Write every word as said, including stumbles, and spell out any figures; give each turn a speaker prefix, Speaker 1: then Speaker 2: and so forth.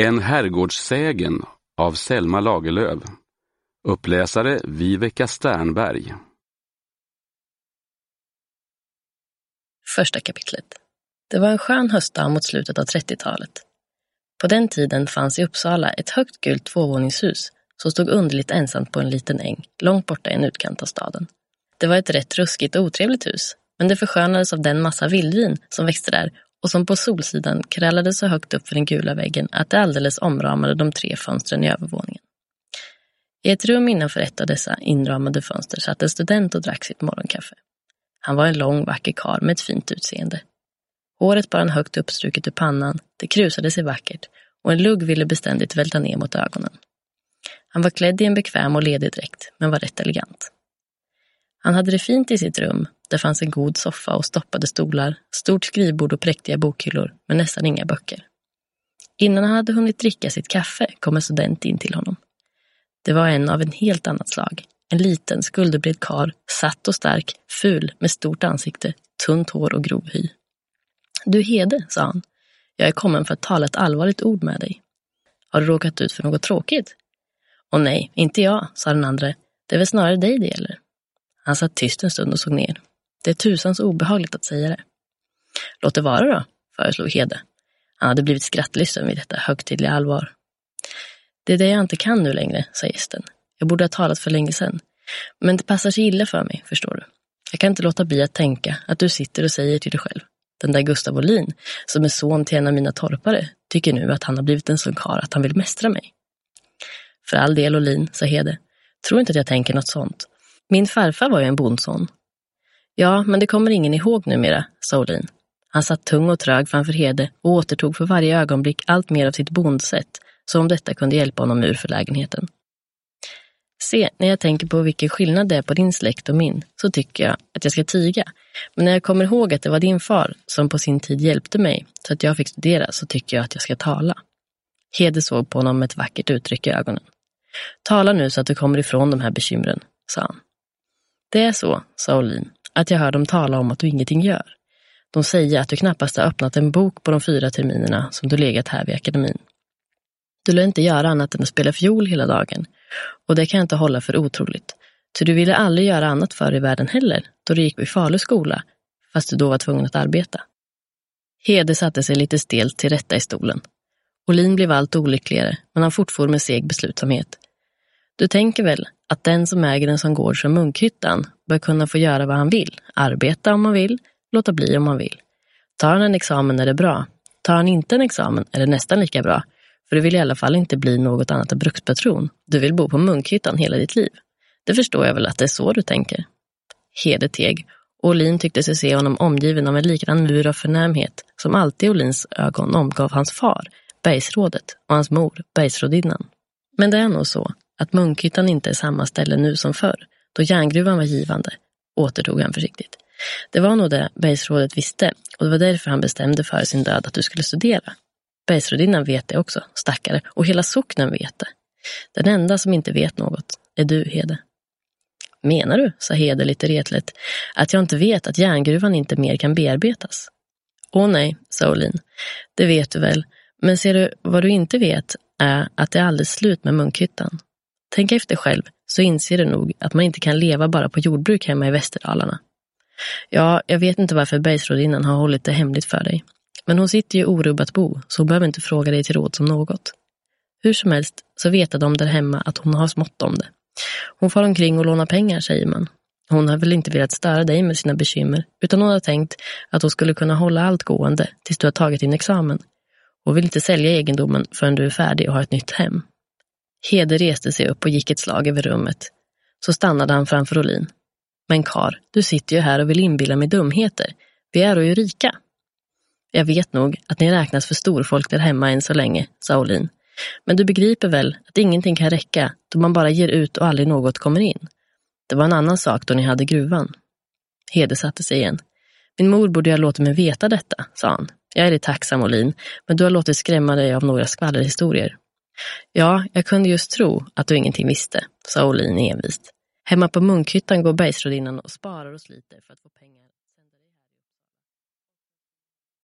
Speaker 1: En herrgårdssägen av Selma Lagerlöf. Uppläsare Viveka Sternberg.
Speaker 2: Första kapitlet. Det var en skön höstdag mot slutet av trettiotalet. På den tiden fanns i Uppsala ett högt gult tvåvåningshus som stod underligt ensamt på en liten äng, långt borta i en utkant av staden. Det var ett rätt ruskigt och otrevligt hus, men det förskönades av den massa vildvin som växte där och som på solsidan krälade så högt upp för den gula väggen att det alldeles omramade de tre fönstren i övervåningen. I ett rum innanför ett av dessa inramade fönster satt en student och drack sitt morgonkaffe. Han var en lång, vacker karl med ett fint utseende. Håret bar han högt uppstruket ur pannan, det krusade sig vackert och en lugg ville beständigt välta ner mot ögonen. Han var klädd i en bekväm och ledig dräkt, men var rätt elegant. Han hade det fint i sitt rum. Där fanns en god soffa och stoppade stolar, stort skrivbord och präktiga bokhyllor, men nästan inga böcker. Innan han hade hunnit dricka sitt kaffe kom en student in till honom. Det var en av en helt annat slag. En liten, skulderbred karl, satt och stark, ful, med stort ansikte, tunt hår och grov hy. Du Hede, sa han. Jag är kommen för att tala ett allvarligt ord med dig. Har du råkat ut för något tråkigt? Åh nej, inte jag, sa den andra. Det är väl snarare dig det gäller. Han satt tyst en stund och såg ner. Det är tusans obehagligt att säga det. Låt det vara då, föreslog Hede. Han hade blivit skrattlysten vid detta högtidliga allvar. Det är det jag inte kan nu längre, sa gästen. Jag borde ha talat för länge sedan. Men det passar sig illa för mig, förstår du. Jag kan inte låta bli att tänka att du sitter och säger till dig själv. Den där Gustav Olin, som är son till en av mina torpare, tycker nu att han har blivit en sån karl att han vill mästra mig. För all del, Olin, sa Hede. Tror inte att jag tänker något sånt. Min farfar var ju en bondson. Ja, men det kommer ingen ihåg numera, sa Olin. Han satt tung och trög framför Hede och återtog för varje ögonblick allt mer av sitt bondsätt, så om detta kunde hjälpa honom ur förlägenheten. Se, när jag tänker på vilken skillnad det är på din släkt och min, så tycker jag att jag ska tiga. Men när jag kommer ihåg att det var din far som på sin tid hjälpte mig så att jag fick studera, så tycker jag att jag ska tala. Hede såg på honom med ett vackert uttryck i ögonen. Tala nu så att du kommer ifrån de här bekymren, sa han. Det är så, sa Olin, att jag hör dem tala om att du ingenting gör. De säger att du knappast har öppnat en bok på de fyra terminerna som du legat här vid akademin. Du lär inte göra annat än att spela fiol hela dagen, och det kan jag inte hålla för otroligt. Så du ville aldrig göra annat för i världen heller, då du gick vid Falu skola, fast du då var tvungen att arbeta. Hede satte sig lite stelt till rätta i stolen. Olin blev allt olyckligare, men han fortfor med seg beslutsamhet. Du tänker väl att den som äger en sån gård som Munkhyttan bör kunna få göra vad han vill, arbeta om man vill, låta bli om man vill. Tar han en examen är det bra. Tar han inte en examen är det nästan lika bra, för du vill i alla fall inte bli något annat än brukspatron. Du vill bo på Munkhyttan hela ditt liv. Det förstår jag väl att det är så du tänker. Hede teg, och Olin tyckte sig se honom omgiven av en likadan mur av förnämhet som alltid Olins ögon omgav hans far, bergsrådet, och hans mor, bergsrådinnan. Men det är nog så att Munkhyttan inte är samma ställe nu som förr, då järngruvan var givande, återtog han försiktigt. Det var nog det bergsrådet visste, och det var därför han bestämde för sin död att du skulle studera. Bergsrådinnan vet det också, stackare, och hela socknen vet det. Den enda som inte vet något är du, Hede. Menar du, sa Hede lite retligt, att jag inte vet att järngruvan inte mer kan bearbetas? Åh nej, sa Olin, det vet du väl, men ser du, vad du inte vet är att det är alldeles slut med Munkhyttan. Tänk efter själv, så inser du nog att man inte kan leva bara på jordbruk hemma i Västerdalarna. Ja, jag vet inte varför bergsrådinnan har hållit det hemligt för dig. Men hon sitter ju orubbat bo, så hon behöver inte fråga dig till råd som något. Hur som helst så vet de där hemma att hon har smått om det. Hon får omkring och lånar pengar, säger man. Hon har väl inte velat störa dig med sina bekymmer, utan hon har tänkt att hon skulle kunna hålla allt gående tills du har tagit din examen. Och vill inte sälja egendomen förrän du är färdig och har ett nytt hem. Hede reste sig upp och gick ett slag över rummet. Så stannade han framför Olin. Men Kar, du sitter ju här och vill inbilla mig dumheter. Vi är ju rika. Jag vet nog att ni räknas för storfolk där hemma än så länge, sa Olin. Men du begriper väl att ingenting kan räcka då man bara ger ut och aldrig något kommer in. Det var en annan sak då ni hade gruvan. Hede satte sig igen. Min mor borde ha låtit mig veta detta, sa han. Jag är dig tacksam, Olin, men du har låtit skrämma dig av några skvallerhistorier. Ja, jag kunde just tro att du ingenting visste, sa Olin envist. Hemma på Munkhyttan går bergsrådinnan och sparar och sliter för att få pengar.